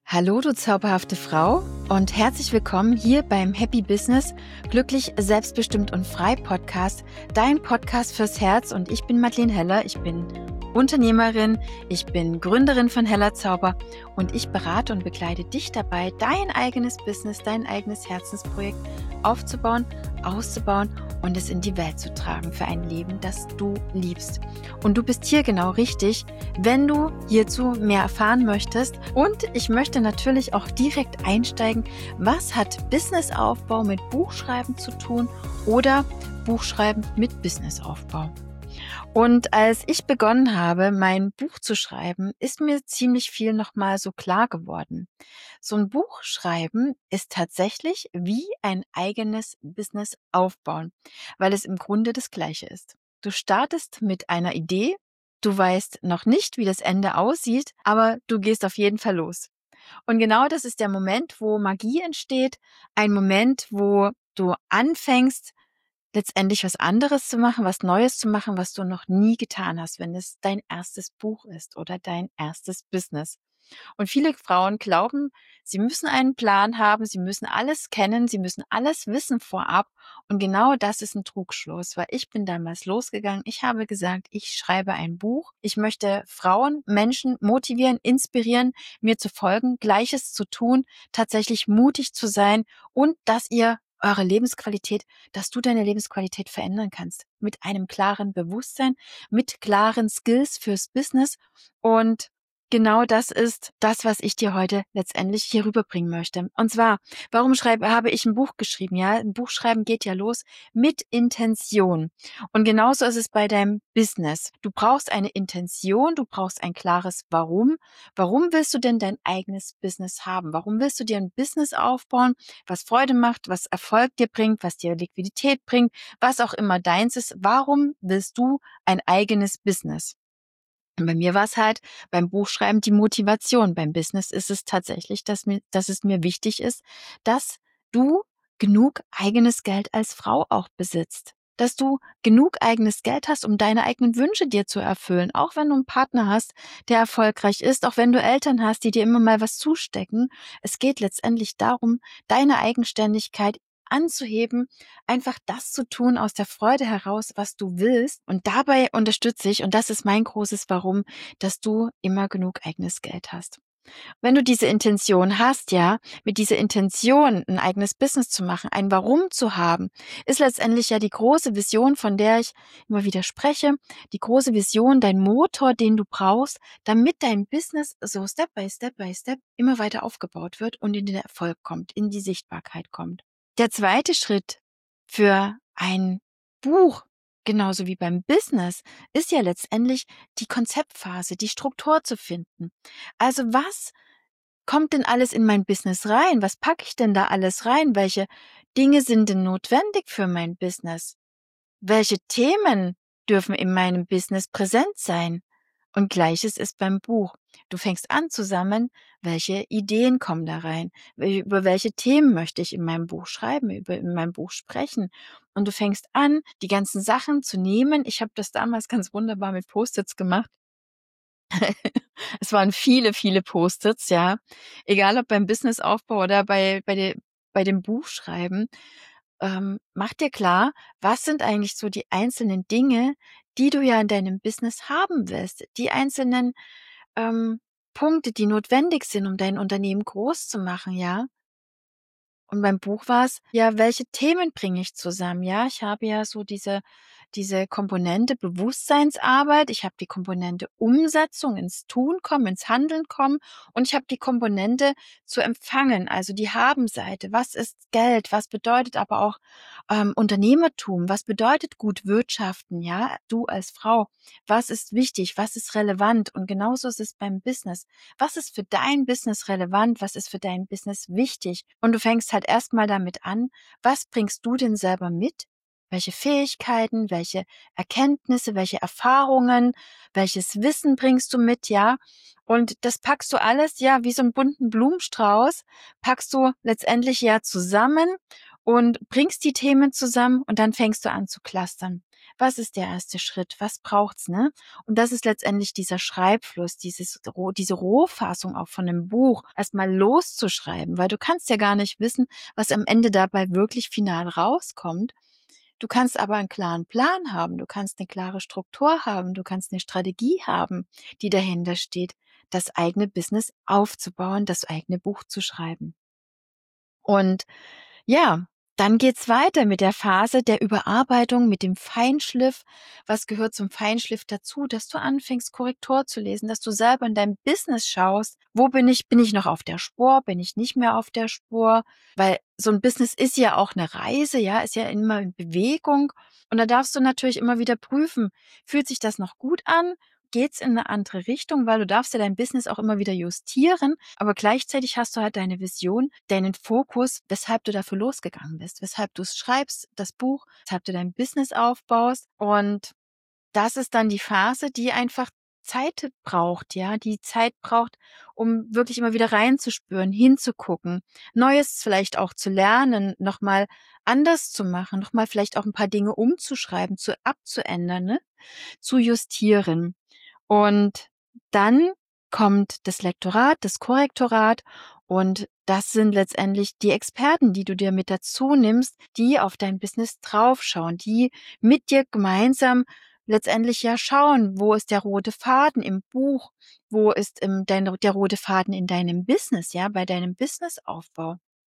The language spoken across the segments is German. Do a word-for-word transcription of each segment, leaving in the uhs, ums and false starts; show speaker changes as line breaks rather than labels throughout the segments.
Hallo, du zauberhafte Frau und herzlich willkommen hier beim Happy Business, glücklich, selbstbestimmt und frei Podcast, dein Podcast fürs Herz. Und ich bin Madeleine Heller, ich bin Unternehmerin, ich bin Gründerin von Heller Zauber und ich berate und begleite dich dabei, dein eigenes Business, dein eigenes Herzensprojekt aufzubauen, auszubauen und es in die Welt zu tragen für ein Leben, das du liebst. Und du bist hier genau richtig, wenn du hierzu mehr erfahren möchtest. Und ich möchte natürlich auch direkt einsteigen, was hat Businessaufbau mit Buchschreiben zu tun oder Buchschreiben mit Businessaufbau? Und als ich begonnen habe, mein Buch zu schreiben, ist mir ziemlich viel nochmal so klar geworden. So ein Buch schreiben ist tatsächlich wie ein eigenes Business aufbauen, weil es im Grunde das Gleiche ist. Du startest mit einer Idee, du weißt noch nicht, wie das Ende aussieht, aber du gehst auf jeden Fall los. Und genau das ist der Moment, wo Magie entsteht, ein Moment, wo du anfängst, letztendlich was anderes zu machen, was Neues zu machen, was du noch nie getan hast, wenn es dein erstes Buch ist oder dein erstes Business. Und viele Frauen glauben, sie müssen einen Plan haben, sie müssen alles kennen, sie müssen alles wissen vorab. Und genau das ist ein Trugschluss, weil ich bin damals losgegangen. Ich habe gesagt, ich schreibe ein Buch. Ich möchte Frauen, Menschen motivieren, inspirieren, mir zu folgen, Gleiches zu tun, tatsächlich mutig zu sein und dass ihr eure Lebensqualität, dass du deine Lebensqualität verändern kannst. Mit einem klaren Bewusstsein, mit klaren Skills fürs Business. Und genau das ist das, was ich dir heute letztendlich hier rüberbringen möchte. Und zwar, warum schreibe, habe ich ein Buch geschrieben? Ja, ein Buch schreiben geht ja los mit Intention. Und genauso ist es bei deinem Business. Du brauchst eine Intention, du brauchst ein klares Warum. Warum willst du denn dein eigenes Business haben? Warum willst du dir ein Business aufbauen, was Freude macht, was Erfolg dir bringt, was dir Liquidität bringt, was auch immer deins ist? Warum willst du ein eigenes Business? Und bei mir war es halt beim Buchschreiben die Motivation. Beim Business ist es tatsächlich, dass mir, dass es mir wichtig ist, dass du genug eigenes Geld als Frau auch besitzt. Dass du genug eigenes Geld hast, um deine eigenen Wünsche dir zu erfüllen. Auch wenn du einen Partner hast, der erfolgreich ist, auch wenn du Eltern hast, die dir immer mal was zustecken. Es geht letztendlich darum, deine Eigenständigkeit anzuheben, einfach das zu tun aus der Freude heraus, was du willst. Und dabei unterstütze ich, und das ist mein großes Warum, dass du immer genug eigenes Geld hast. Wenn du diese Intention hast, ja, mit dieser Intention ein eigenes Business zu machen, ein Warum zu haben, ist letztendlich ja die große Vision, von der ich immer wieder spreche, die große Vision, dein Motor, den du brauchst, damit dein Business so Step by Step by Step immer weiter aufgebaut wird und in den Erfolg kommt, in die Sichtbarkeit kommt. Der zweite Schritt für ein Buch, genauso wie beim Business, ist ja letztendlich die Konzeptphase, die Struktur zu finden. Also was kommt denn alles in mein Business rein? Was packe ich denn da alles rein? Welche Dinge sind denn notwendig für mein Business? Welche Themen dürfen in meinem Business präsent sein? Und Gleiches ist beim Buch. Du fängst an zu sammeln, welche Ideen kommen da rein, über welche Themen möchte ich in meinem Buch schreiben, über in meinem Buch sprechen. Und du fängst an, die ganzen Sachen zu nehmen. Ich habe das damals ganz wunderbar mit Post-its gemacht. Es waren viele, viele Post-its, ja. Egal ob beim Businessaufbau oder bei, bei, de, bei dem Buchschreiben. Ähm, mach dir klar, was sind eigentlich so die einzelnen Dinge, die du ja in deinem Business haben willst. Die einzelnen ähm, Punkte, die notwendig sind, um dein Unternehmen groß zu machen, ja. Und beim Buch war es, ja, welche Themen bringe ich zusammen? Ja, ich habe ja so diese, diese Komponente Bewusstseinsarbeit, ich habe die Komponente Umsetzung, ins Tun kommen, ins Handeln kommen und ich habe die Komponente zu empfangen, also die Haben-Seite. Was ist Geld? Was bedeutet aber auch ähm, Unternehmertum? Was bedeutet gut wirtschaften? Ja, du als Frau, was ist wichtig? Was ist relevant? Und genauso ist es beim Business. Was ist für dein Business relevant? Was ist für dein Business wichtig? Und du fängst halt erstmal damit an, was bringst du denn selber mit? Welche Fähigkeiten, welche Erkenntnisse, welche Erfahrungen, welches Wissen bringst du mit, ja? Und das packst du alles, ja, wie so einen bunten Blumenstrauß, packst du letztendlich ja zusammen und bringst die Themen zusammen und dann fängst du an zu clustern. Was ist der erste Schritt? Was braucht's, ne? Und das ist letztendlich dieser Schreibfluss, dieses, diese Rohfassung auch von einem Buch, erstmal loszuschreiben, weil du kannst ja gar nicht wissen, was am Ende dabei wirklich final rauskommt. Du kannst aber einen klaren Plan haben, du kannst eine klare Struktur haben, du kannst eine Strategie haben, die dahinter steht, das eigene Business aufzubauen, das eigene Buch zu schreiben. Und ja, dann geht's weiter mit der Phase der Überarbeitung, mit dem Feinschliff. Was gehört zum Feinschliff dazu? Dass du anfängst, Korrektur zu lesen, dass du selber in deinem Business schaust, wo bin ich? Bin ich noch auf der Spur? Bin ich nicht mehr auf der Spur? Weil so ein Business ist ja auch eine Reise, ja, ist ja immer in Bewegung. Und da darfst du natürlich immer wieder prüfen, fühlt sich das noch gut an? Geht's in eine andere Richtung, weil du darfst ja dein Business auch immer wieder justieren, aber gleichzeitig hast du halt deine Vision, deinen Fokus, weshalb du dafür losgegangen bist, weshalb du es schreibst, das Buch, weshalb du dein Business aufbaust. Und das ist dann die Phase, die einfach Zeit braucht, ja, die Zeit braucht, um wirklich immer wieder reinzuspüren, hinzugucken, Neues vielleicht auch zu lernen, nochmal anders zu machen, nochmal vielleicht auch ein paar Dinge umzuschreiben, zu abzuändern, ne? Zu justieren. Und dann kommt das Lektorat, das Korrektorat und das sind letztendlich die Experten, die du dir mit dazu nimmst, die auf dein Business draufschauen, die mit dir gemeinsam letztendlich ja schauen, wo ist der rote Faden im Buch, wo ist ähm, dein, der rote Faden in deinem Business, ja, bei deinem Businessaufbau.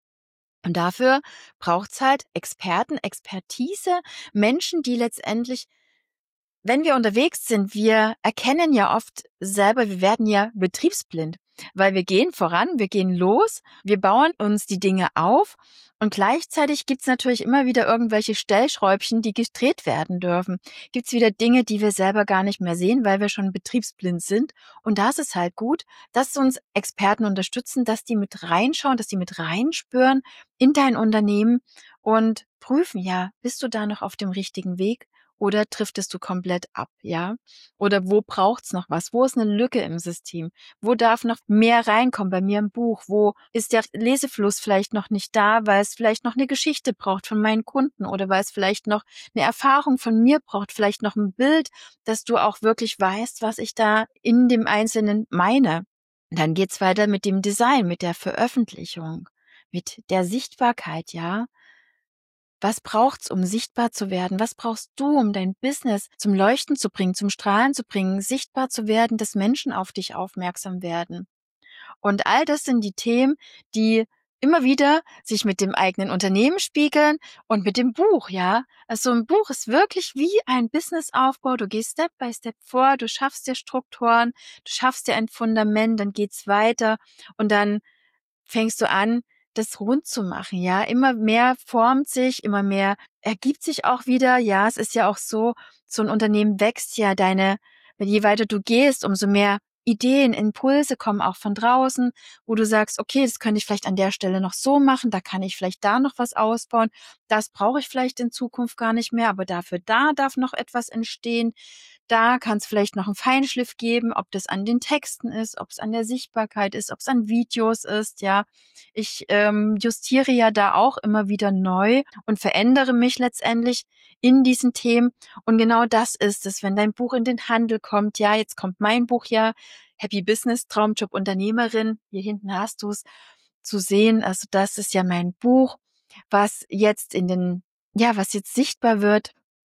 Und dafür braucht's halt Experten, Expertise, Menschen, die letztendlich, wenn wir unterwegs sind, wir erkennen ja oft selber, wir werden ja betriebsblind, weil wir gehen voran, wir gehen los, wir bauen uns die Dinge auf und gleichzeitig gibt's natürlich immer wieder irgendwelche Stellschräubchen, die gedreht werden dürfen. Gibt's wieder Dinge, die wir selber gar nicht mehr sehen, weil wir schon betriebsblind sind. Und da ist es halt gut, dass uns Experten unterstützen, dass die mit reinschauen, dass die mit reinspüren in dein Unternehmen und prüfen, ja, bist du da noch auf dem richtigen Weg? Oder driftest du komplett ab, ja? Oder wo braucht's noch was? Wo ist eine Lücke im System? Wo darf noch mehr reinkommen bei mir im Buch? Wo ist der Lesefluss vielleicht noch nicht da, weil es vielleicht noch eine Geschichte braucht von meinen Kunden oder weil es vielleicht noch eine Erfahrung von mir braucht, vielleicht noch ein Bild, dass du auch wirklich weißt, was ich da in dem Einzelnen meine. Und dann geht's weiter mit dem Design, mit der Veröffentlichung, mit der Sichtbarkeit, ja? Was braucht's, um sichtbar zu werden? Was brauchst du, um dein Business zum Leuchten zu bringen, zum Strahlen zu bringen, sichtbar zu werden, dass Menschen auf dich aufmerksam werden? Und all das sind die Themen, die immer wieder sich mit dem eigenen Unternehmen spiegeln und mit dem Buch, ja. Also ein Buch ist wirklich wie ein Businessaufbau. Du gehst Step by Step vor, du schaffst dir Strukturen, du schaffst dir ein Fundament, dann geht's weiter und dann fängst du an, das rund zu machen, ja. Immer mehr formt sich, immer mehr ergibt sich auch wieder. Ja, es ist ja auch so, so ein Unternehmen wächst ja, deine, je weiter du gehst, umso mehr Ideen, Impulse kommen auch von draußen, wo du sagst, okay, das könnte ich vielleicht an der Stelle noch so machen, da kann ich vielleicht da noch was ausbauen, das brauche ich vielleicht in Zukunft gar nicht mehr, aber dafür da darf noch etwas entstehen. Da kann es vielleicht noch einen Feinschliff geben, ob das an den Texten ist, ob es an der Sichtbarkeit ist, ob es an Videos ist, ja. Ich ähm, justiere ja da auch immer wieder neu und verändere mich letztendlich in diesen Themen. Und genau das ist es, wenn dein Buch in den Handel kommt. Ja, jetzt kommt mein Buch ja, Happy Business, Traumjob Unternehmerin. Hier hinten hast du es zu sehen. Also das ist ja mein Buch, was jetzt in den, ja, was jetzt sichtbar wird.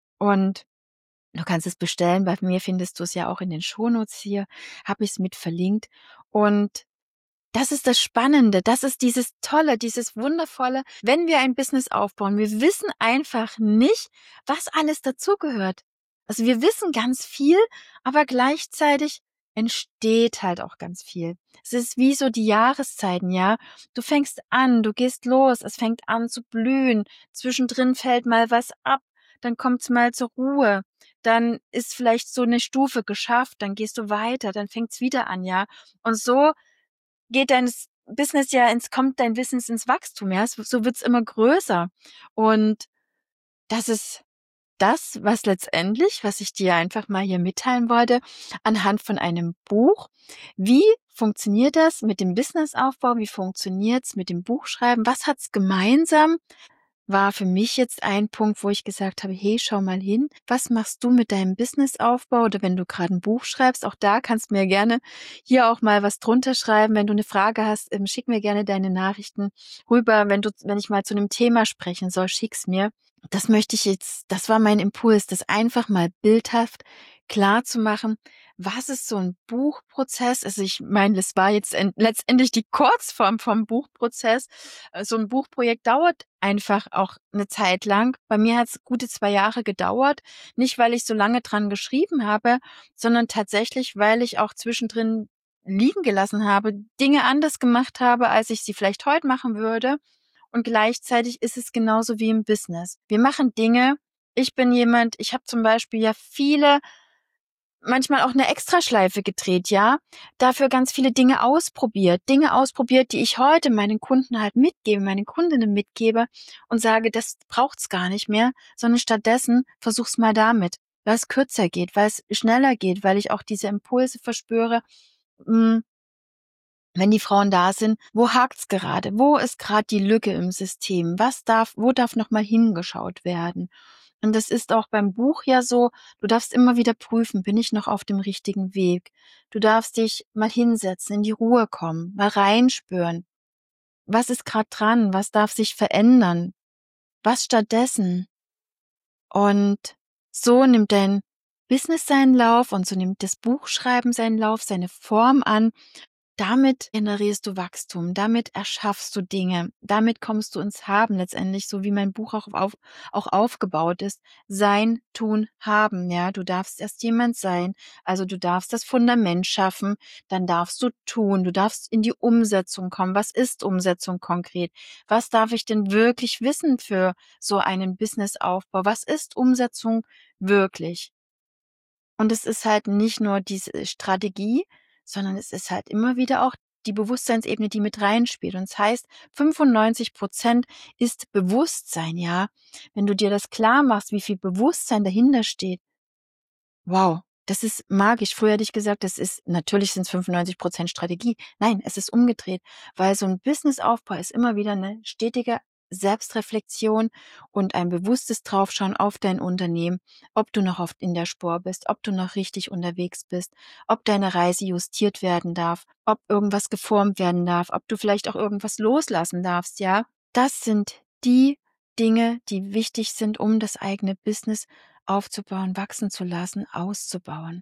Und du kannst es bestellen. Bei mir findest du es ja auch in den Shownotes hier. Habe ich es mit verlinkt. Und das ist das Spannende. Das ist dieses Tolle, dieses Wundervolle. Wenn wir ein Business aufbauen, wir wissen einfach nicht, was alles dazugehört. Also wir wissen ganz viel, aber gleichzeitig entsteht halt auch ganz viel. Es ist wie so die Jahreszeiten, ja. Du fängst an, du gehst los, es fängt an zu blühen. Zwischendrin fällt mal was ab, dann kommt's mal zur Ruhe. Dann ist vielleicht so eine Stufe geschafft, dann gehst du weiter, dann fängt's wieder an, ja. Und so geht dein Business ja ins, kommt dein Business ins Wachstum, ja. So wird's immer größer. Und das ist das, was letztendlich, was ich dir einfach mal hier mitteilen wollte, anhand von einem Buch. Wie funktioniert das mit dem Businessaufbau? Wie funktioniert's mit dem Buchschreiben? Was hat's gemeinsam? war für mich jetzt ein Punkt, wo ich gesagt habe, hey, schau mal hin, was machst du mit deinem Businessaufbau oder wenn du gerade ein Buch schreibst, auch da kannst du mir gerne hier auch mal was drunter schreiben. Wenn du eine Frage hast, ähm, schick mir gerne deine Nachrichten rüber. Wenn du, wenn ich mal zu einem Thema sprechen soll, schick's mir. Das möchte ich jetzt, das war mein Impuls, das einfach mal bildhaft klar zu machen. Was ist so ein Buchprozess? Also ich meine, das war jetzt en- letztendlich die Kurzform vom Buchprozess. Äh, So ein Buchprojekt dauert einfach auch eine Zeit lang. Bei mir hat es gute zwei Jahre gedauert. Nicht, weil ich so lange dran geschrieben habe, sondern tatsächlich, weil ich auch zwischendrin liegen gelassen habe, Dinge anders gemacht habe, als ich sie vielleicht heute machen würde. Und gleichzeitig ist es genauso wie im Business. Wir machen Dinge. Ich bin jemand, ich habe zum Beispiel ja viele, manchmal auch eine Extraschleife gedreht, ja, dafür ganz viele Dinge ausprobiert, Dinge ausprobiert, die ich heute meinen Kunden halt mitgebe, meinen Kundinnen mitgebe und sage, das braucht's gar nicht mehr, sondern stattdessen versuch's mal damit, weil es kürzer geht, weil es schneller geht, weil ich auch diese Impulse verspüre, mh, wenn die Frauen da sind, wo hakt's gerade? Wo ist gerade die Lücke im System? Was darf, wo darf noch mal hingeschaut werden? Und das ist auch beim Buch ja so, du darfst immer wieder prüfen, bin ich noch auf dem richtigen Weg? Du darfst dich mal hinsetzen, in die Ruhe kommen, mal reinspüren. Was ist gerade dran? Was darf sich verändern? Was stattdessen? Und so nimmt dein Business seinen Lauf und so nimmt das Buchschreiben seinen Lauf, seine Form an. Damit generierst du Wachstum, damit erschaffst du Dinge, damit kommst du ins Haben letztendlich, so wie mein Buch auch, auf, auch aufgebaut ist. Sein, tun, haben, ja. Du darfst erst jemand sein, also du darfst das Fundament schaffen, dann darfst du tun, du darfst in die Umsetzung kommen. Was ist Umsetzung konkret? Was darf ich denn wirklich wissen für so einen Businessaufbau? Was ist Umsetzung wirklich? Und es ist halt nicht nur diese Strategie, sondern es ist halt immer wieder auch die Bewusstseinsebene, die mit reinspielt. Und das heißt, fünfundneunzig Prozent ist Bewusstsein, ja. Wenn du dir das klar machst, wie viel Bewusstsein dahinter steht, wow, das ist magisch. Früher hätte ich gesagt, das ist, natürlich sind es fünfundneunzig Prozent Strategie. Nein, es ist umgedreht, weil so ein Businessaufbau ist immer wieder eine stetige Selbstreflexion und ein bewusstes Draufschauen auf dein Unternehmen, ob du noch oft in der Spur bist, ob du noch richtig unterwegs bist, ob deine Reise justiert werden darf, ob irgendwas geformt werden darf, ob du vielleicht auch irgendwas loslassen darfst, ja. Das sind die Dinge, die wichtig sind, um das eigene Business aufzubauen, wachsen zu lassen, auszubauen.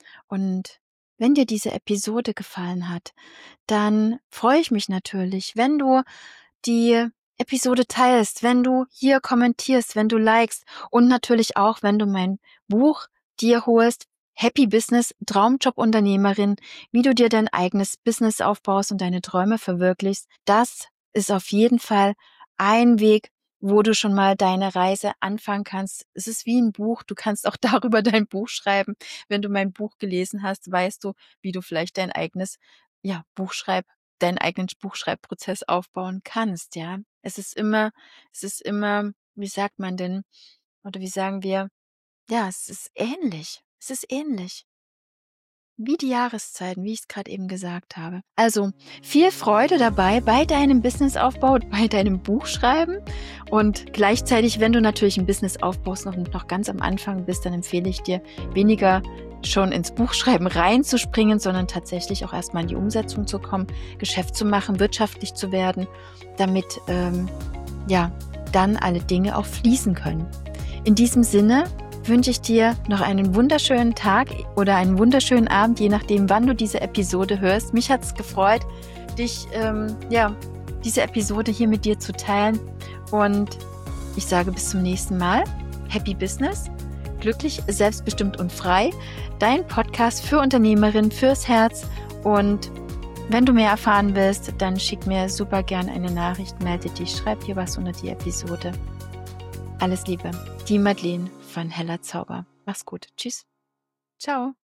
Und wenn dir diese Episode gefallen hat, dann freue ich mich natürlich, wenn du die Episode teilst, wenn du hier kommentierst, wenn du likest und natürlich auch, wenn du mein Buch dir holst, Happy Business, Traumjob-Unternehmerin, wie du dir dein eigenes Business aufbaust und deine Träume verwirklichst. Das ist auf jeden Fall ein Weg, wo du schon mal deine Reise anfangen kannst. Es ist wie ein Buch, du kannst auch darüber dein Buch schreiben. Wenn du mein Buch gelesen hast, weißt du, wie du vielleicht dein eigenes, ja, Buchschreib, deinen eigenen Buchschreibprozess aufbauen kannst, ja. Es ist immer, es ist immer, wie sagt man denn, oder wie sagen wir, ja, es ist ähnlich. Es ist ähnlich. Wie die Jahreszeiten, wie ich es gerade eben gesagt habe. Also viel Freude dabei bei deinem Businessaufbau, bei deinem Buchschreiben und gleichzeitig, wenn du natürlich ein Business aufbaust, noch, noch ganz am Anfang bist, dann empfehle ich dir, weniger schon ins Buchschreiben reinzuspringen, sondern tatsächlich auch erstmal in die Umsetzung zu kommen, Geschäft zu machen, wirtschaftlich zu werden, damit ähm, ja dann alle Dinge auch fließen können. In diesem Sinne wünsche ich dir noch einen wunderschönen Tag oder einen wunderschönen Abend, je nachdem, wann du diese Episode hörst. Mich hat es gefreut, dich, ähm, ja, diese Episode hier mit dir zu teilen. Und ich sage bis zum nächsten Mal. Happy Business, glücklich, selbstbestimmt und frei. Dein Podcast für Unternehmerinnen, fürs Herz. Und wenn du mehr erfahren willst, dann schick mir super gern eine Nachricht, melde dich, schreib dir was unter die Episode. Alles Liebe, die Madeleine von Heller Zauber. Mach's gut. Tschüss. Ciao.